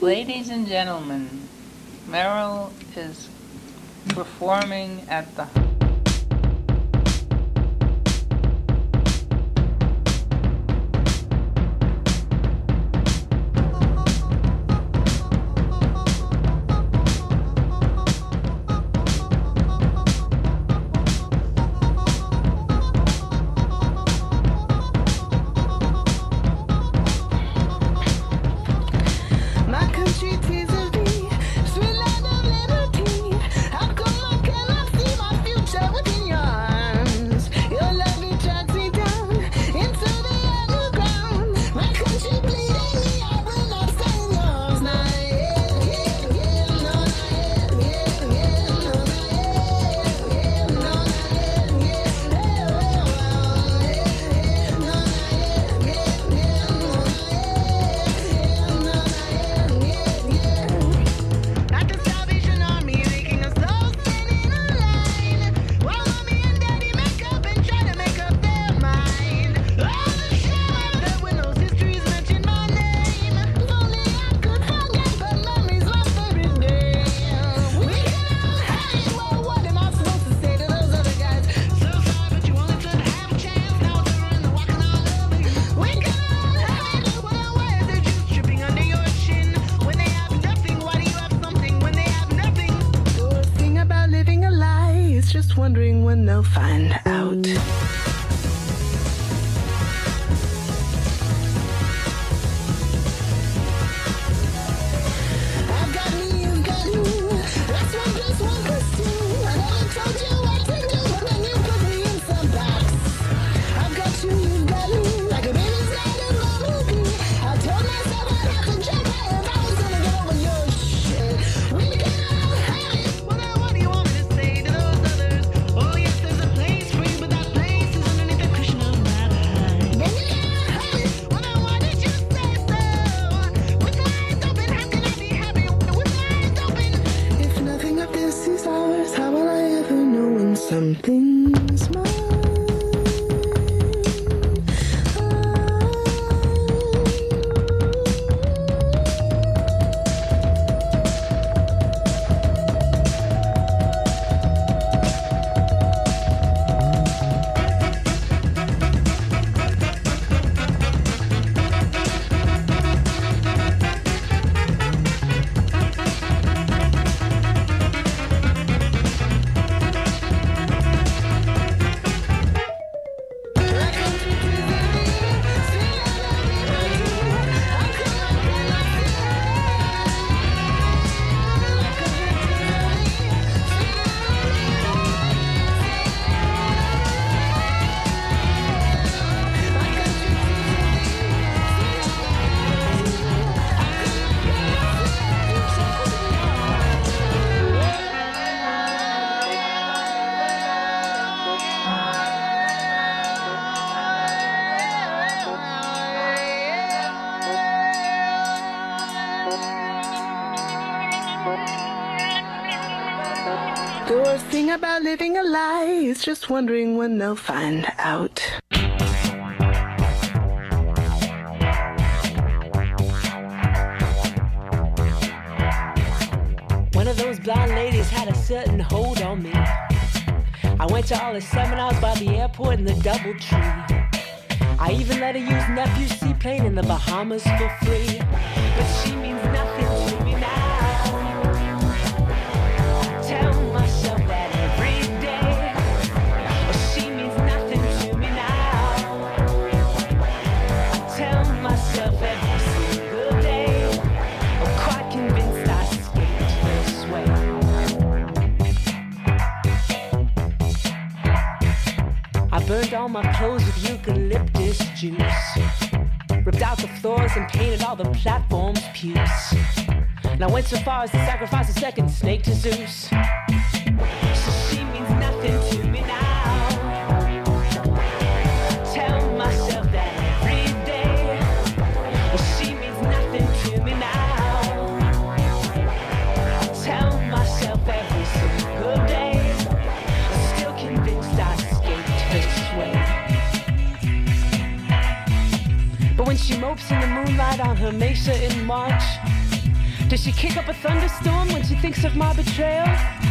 Ladies and gentlemen, Meryl is performing at the wondering when they'll find out. I've got me, you've got you. That's 1 + 1 = 2. I never told you what to do, but then you put me in some box. I've got you, you've got me. Like a baby's got in my movie. I told myself I'd have to jump out if I was gonna get over your shit. We can all have it. Well, now what do you want me to say to those others? Oh, yes, there's a place for you, but that place is underneath the cushion of my behind. Then you can't have it. Well, now why did you say so? With my eyes open, how can I be happy with my eyes open? If nothing of this is ours, how will I ever know when something's mine? The worst thing about living a lie is just wondering when they'll find out. One of those blonde ladies had a certain hold on me. I went to all the seminars by the airport in the DoubleTree. I even let her use nephew's seaplane in the Bahamas for free. But she means nothing to me now. Tell myself that every day. Well, she means nothing to me now. I tell myself every single day. I'm quite convinced I escaped this way. I burned all my clothes with eucalyptus juice. Ripped out the floors and painted all the platforms puce. And I went so far as to sacrifice a second snake to Zeus. So she means nothing to me now. Tell myself that every day. Well, she means nothing to me now. Tell myself every single day. I'm still convinced I escaped this way. But when she mopes in the moonlight on her mesa in March, Does she kick up a thunderstorm when she thinks of my betrayal?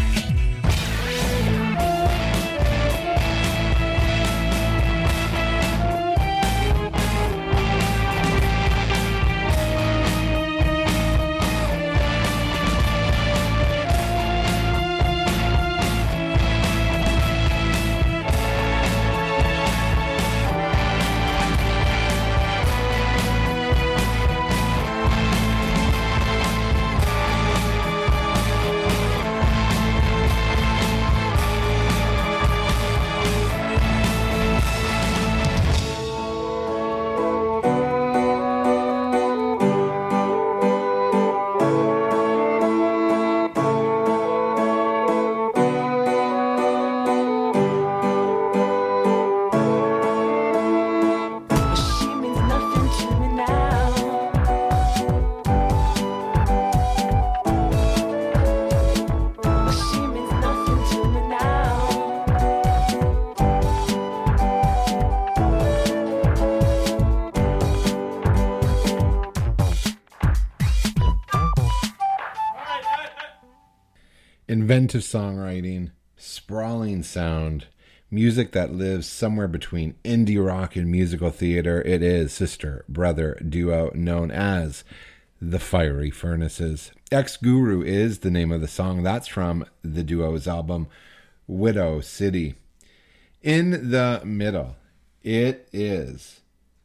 Inventive songwriting, sprawling sound, music that lives somewhere between indie rock and musical theater. It is sister-brother duo known as the Fiery Furnaces. Ex-Guru is the name of the song. That's from the duo's album, Widow City. In the middle, it is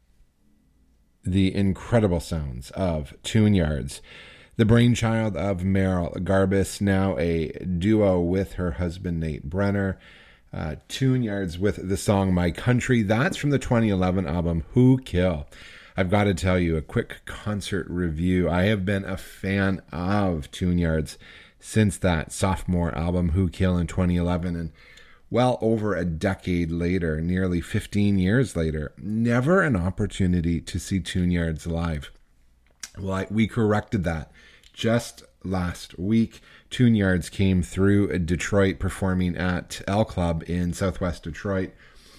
the incredible sounds of Tune Yards, the brainchild of Merrill Garbus, now a duo with her husband Nate Brenner. Tune Yards with the song My Country. That's from the 2011 album Who Kill. I've got to tell you a quick concert review. I have been a fan of Tune Yards since that sophomore album Who Kill in 2011, and well over a decade later, nearly 15 years later, never an opportunity to see Tune Yards live. Well, we corrected that just last week. Tune Yards came through Detroit, performing at L Club in Southwest Detroit.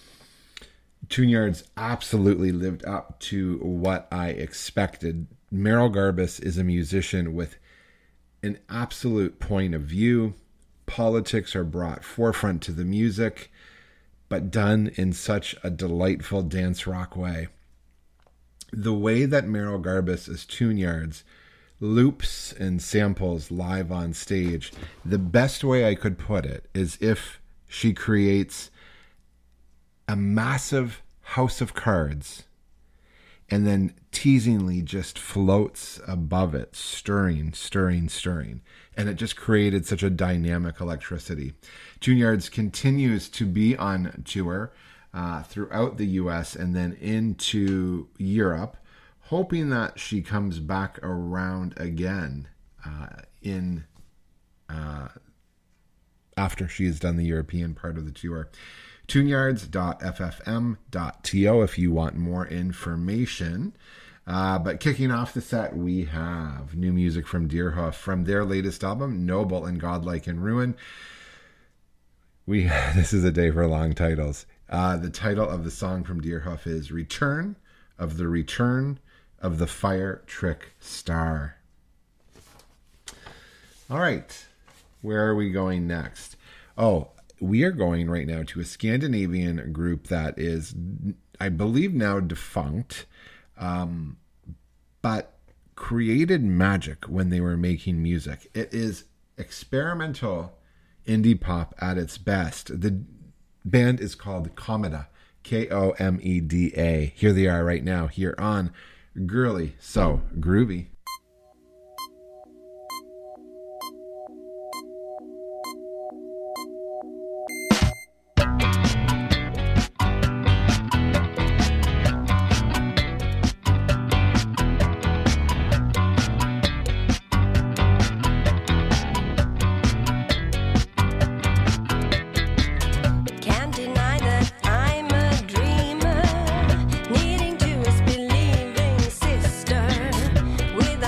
Tune Yards absolutely lived up to what I expected. Merrill Garbus is a musician with an absolute point of view. Politics are brought forefront to the music, but done in such a delightful dance rock way. The way that Merrill Garbus' Tune Yards loops and samples live on stage, the best way I could put it is if she creates a massive house of cards and then teasingly just floats above it, stirring, and it just created such a dynamic electricity. Tune Yards continues to be on tour throughout the US and then into Europe, hoping that she comes back around again after she has done the European part of the tour. tuneyards.ffm.to if you want more information. But kicking off the set, we have new music from Deerhoof from their latest album, Noble and Godlike in Ruin. This is a day for long titles. The title of the song from Deerhoof is Return of the Fire Trick Star. All right, where are we going next? Oh, we are going right now to a Scandinavian group that is, I believe, now defunct, but created magic when they were making music. It is experimental indie pop at its best. The band is called Komeda, Komeda. Here they are right now, here on Girly So Groovy. Can't deny that I'm a dreamer, needing to believing sister with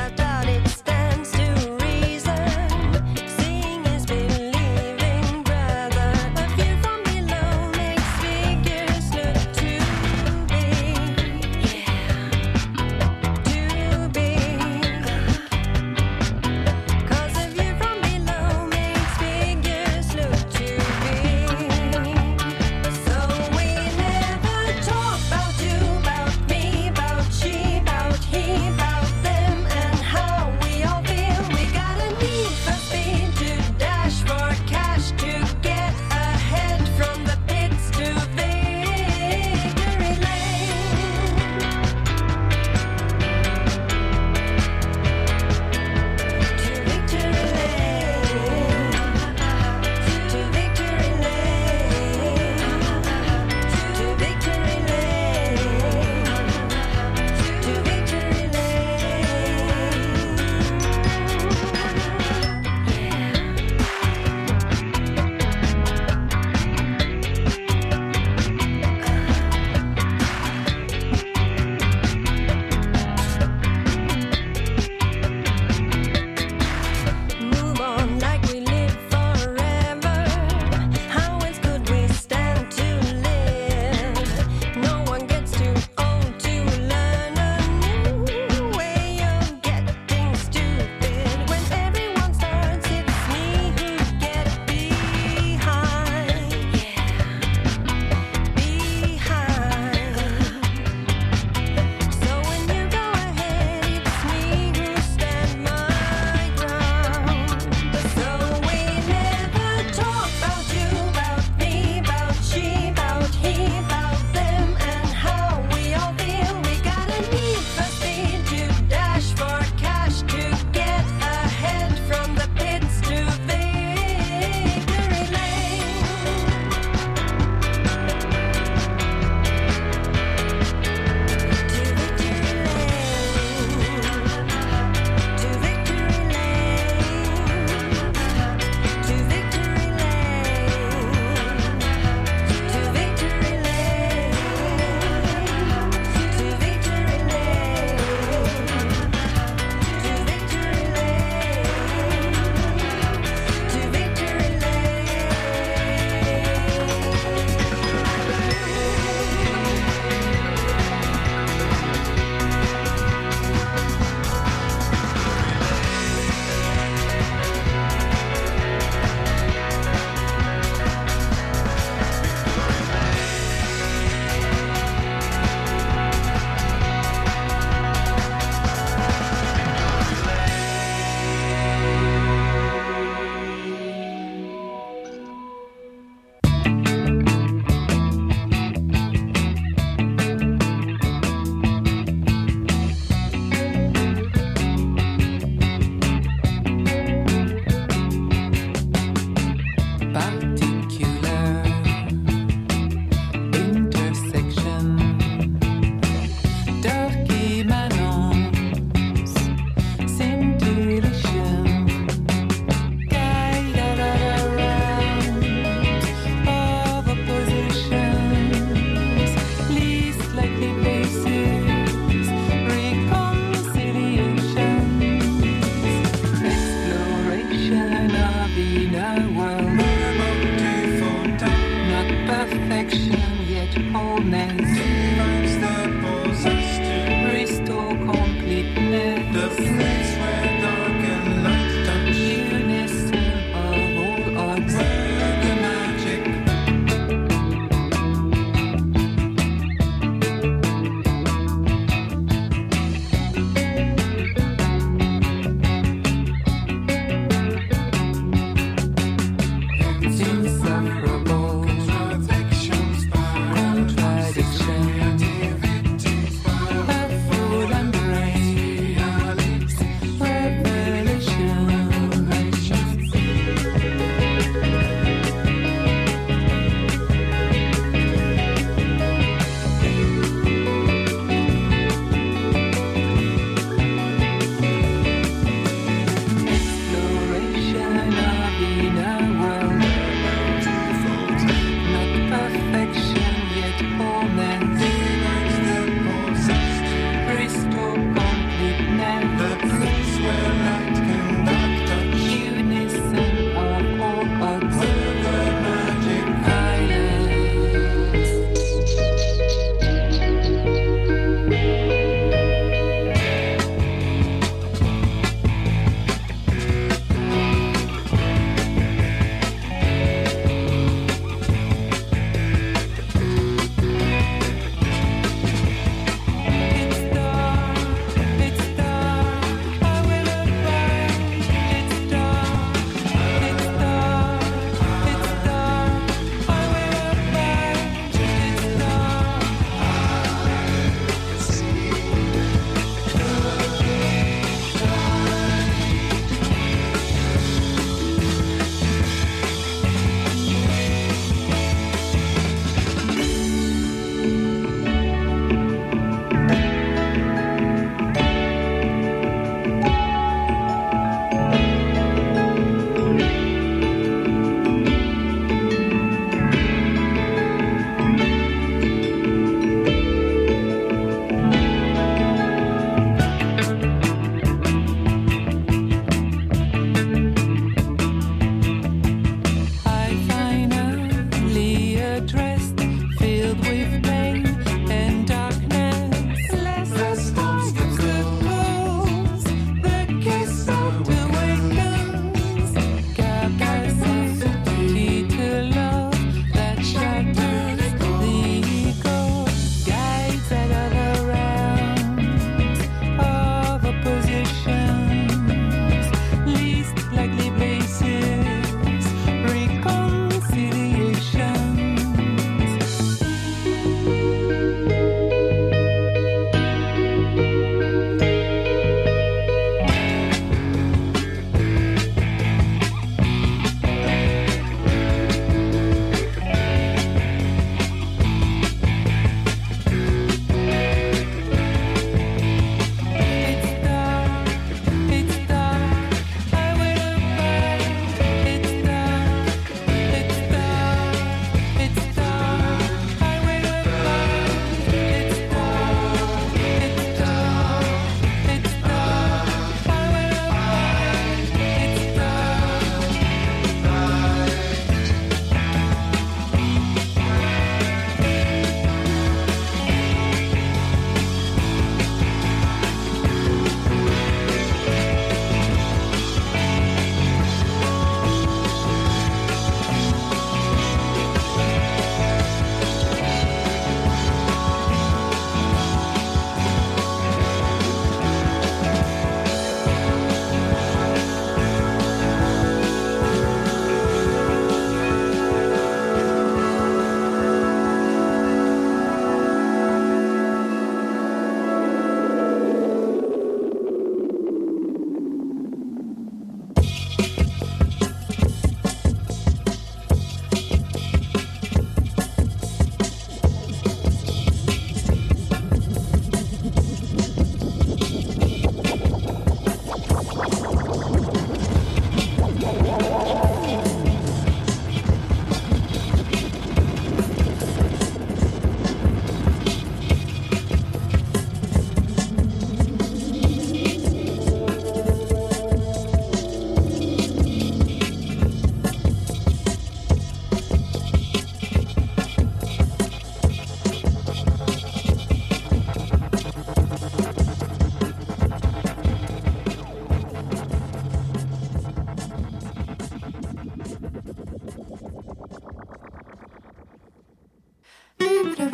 cleaner world. Not perfection, yet wholeness. Restore completeness. The place where dark and light touch. Unison of all odds. Where the magic.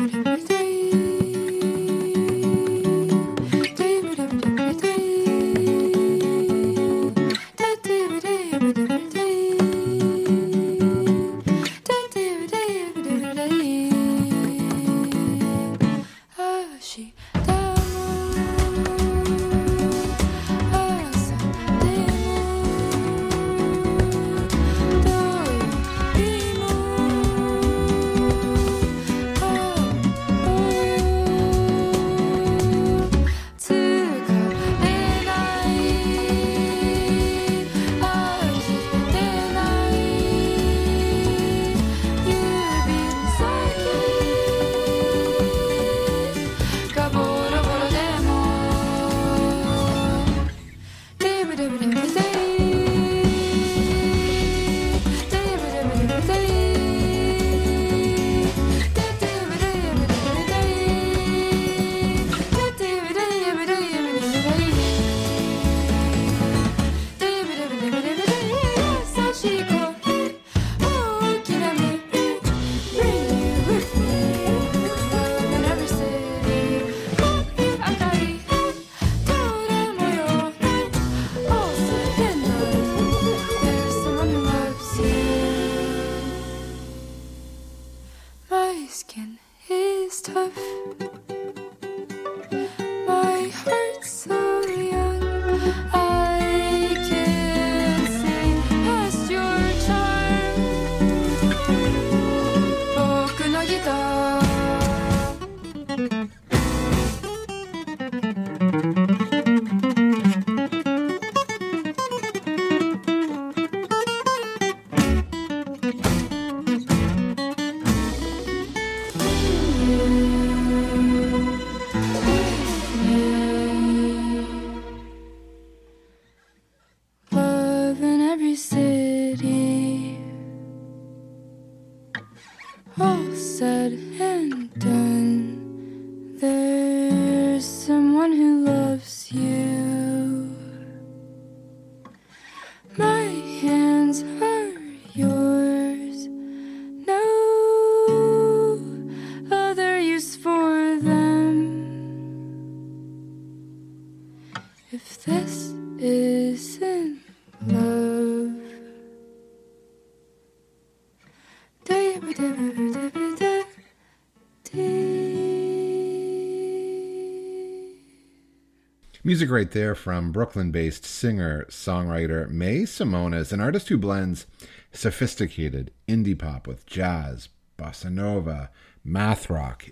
Music right there from Brooklyn-based singer-songwriter May Simonis, an artist who blends sophisticated indie pop with jazz, bossa nova, math rock.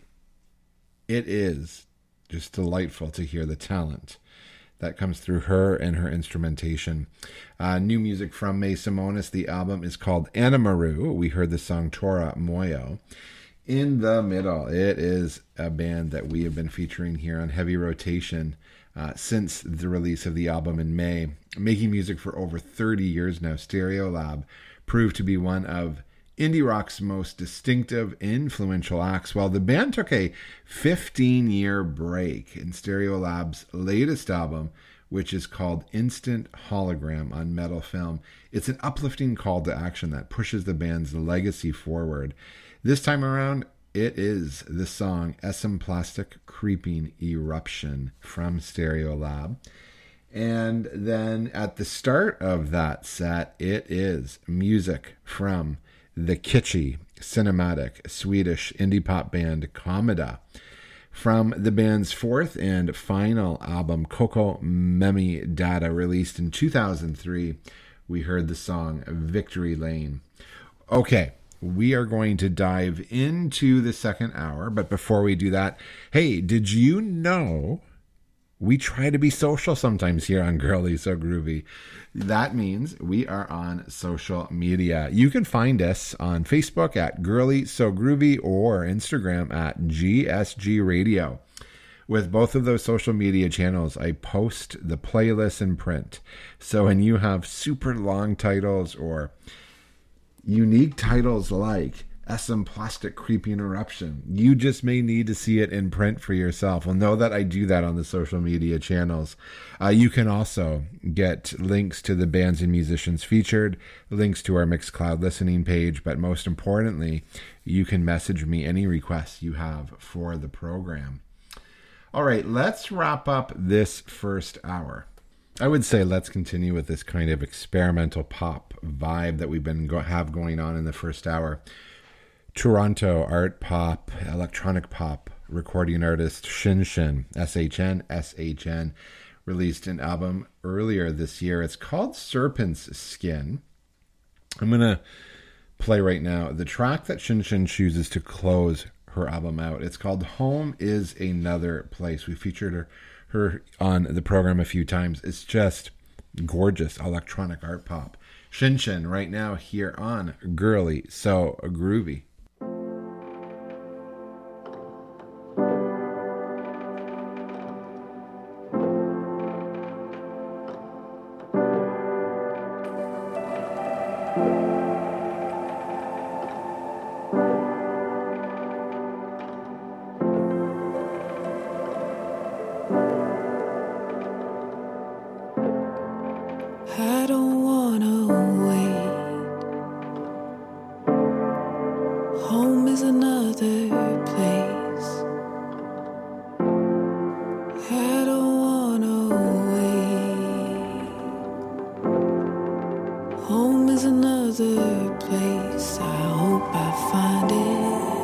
It is just delightful to hear the talent that comes through her and her instrumentation. New music from May Simonis. The album is called Anamaru. We heard the song Tora Moyo. In the middle, it is a band that we have been featuring here on Heavy Rotation since the release of the album in May. Making music for over 30 years now, Stereolab proved to be one of indie rock's most distinctive, influential acts. While the band took a 15-year break in Stereolab's latest album, which is called Instant Hologram on Metal Film, it's an uplifting call to action that pushes the band's legacy forward. This time around, it is the song Esemplastic Creeping Eruption from Stereolab. And then at the start of that set, it is music from the kitschy, cinematic, Swedish indie pop band Komeda. From the band's fourth and final album, Koko Memi Data, released in 2003, we heard the song Victory Lane. Okay. We are going to dive into the second hour, but before we do that, hey, did you know we try to be social sometimes here on Girly So Groovy? That means we are on social media. You can find us on Facebook at Girly So Groovy or Instagram at GSG Radio. With both of those social media channels, I post the playlists in print. So when you have super long titles or unique titles like SM Plastic Creeping Eruption. You just may need to see it in print for yourself. Well, know that I do that on the social media channels. You can also get links to the bands and musicians featured, links to our Mixcloud listening page, but most importantly, you can message me any requests you have for the program. All right, let's wrap up this first hour. I would say let's continue with this kind of experimental pop vibe that we've been have going on in the first hour. Toronto art pop, electronic pop recording artist Shin, S-H-N, released an album earlier this year. It's called Serpent's Skin. I'm going to play right now the track that Shin chooses to close her album out. It's called Home is Another Place. We featured her on the program a few times. It's just gorgeous electronic art pop. Shin right now here on Girly So Groovy. I don't wanna wait. Home is another place. I don't wanna wait. Home is another place. I hope I find it.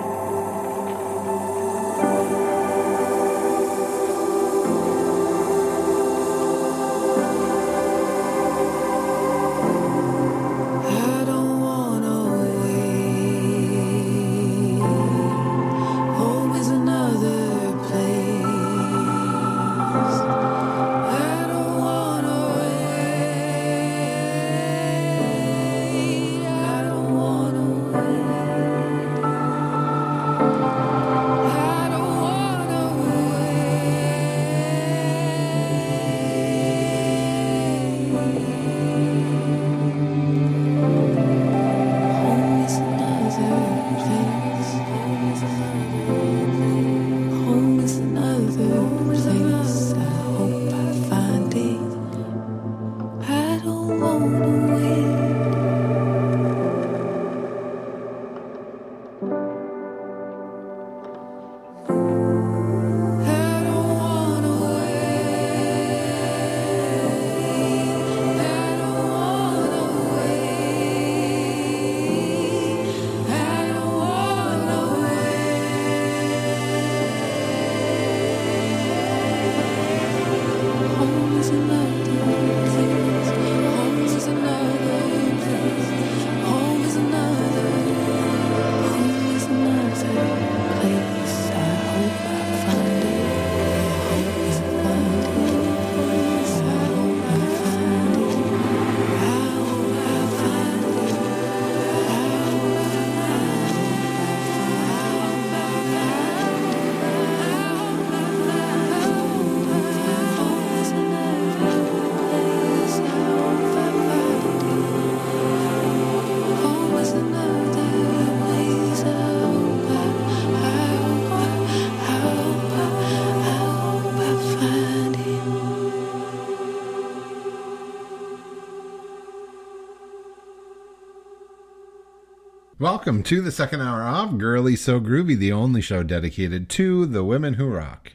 Welcome to the second hour of Girly So Groovy, the only show dedicated to the women who rock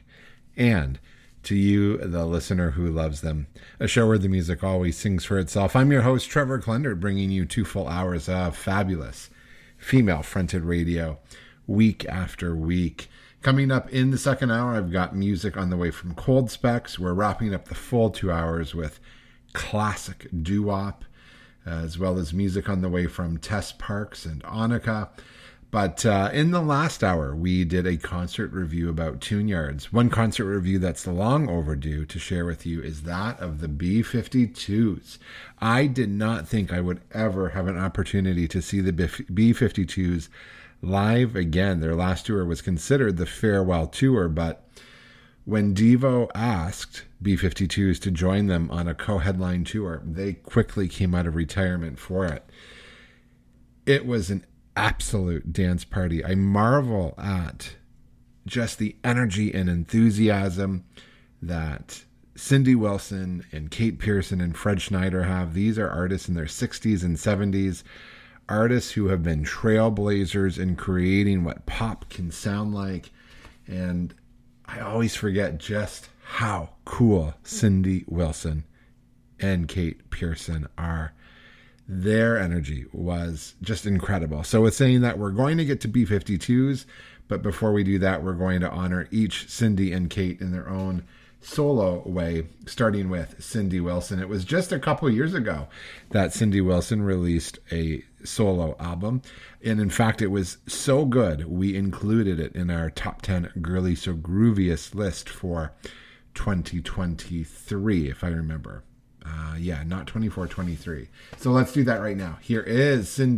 and to you, the listener who loves them. A show where the music always sings for itself. I'm your host, Trevor Klender, bringing you 2 full hours of fabulous female-fronted radio week after week. Coming up in the second hour, I've got music on the way from Cold Specs. We're wrapping up the full 2 hours with classic doo-wop, as well as music on the way from Tess Parks and Annika. But in the last hour, we did a concert review about Tune Yards. One concert review that's long overdue to share with you is that of the B-52s. I did not think I would ever have an opportunity to see the B-52s live again. Their last tour was considered the farewell tour, but when Devo asked B-52s to join them on a co-headline tour, they quickly came out of retirement for it. It was an absolute dance party. I marvel at just the energy and enthusiasm that Cindy Wilson and Kate Pearson and Fred Schneider have. These are artists in their 60s and 70s, artists who have been trailblazers in creating what pop can sound like. And I always forget just how cool Cindy Wilson and Kate Pearson are. Their energy was just incredible. So with saying that, we're going to get to B-52s, but before we do that, we're going to honor each Cindy and Kate in their own solo way, starting with Cindy Wilson. It was just a couple years ago that Cindy Wilson released a solo album, and in fact, it was so good, we included it in our top 10 Girly So Grooviest list for 2023, if I remember. Not 24, 23. So let's do that right now. Here is Cindy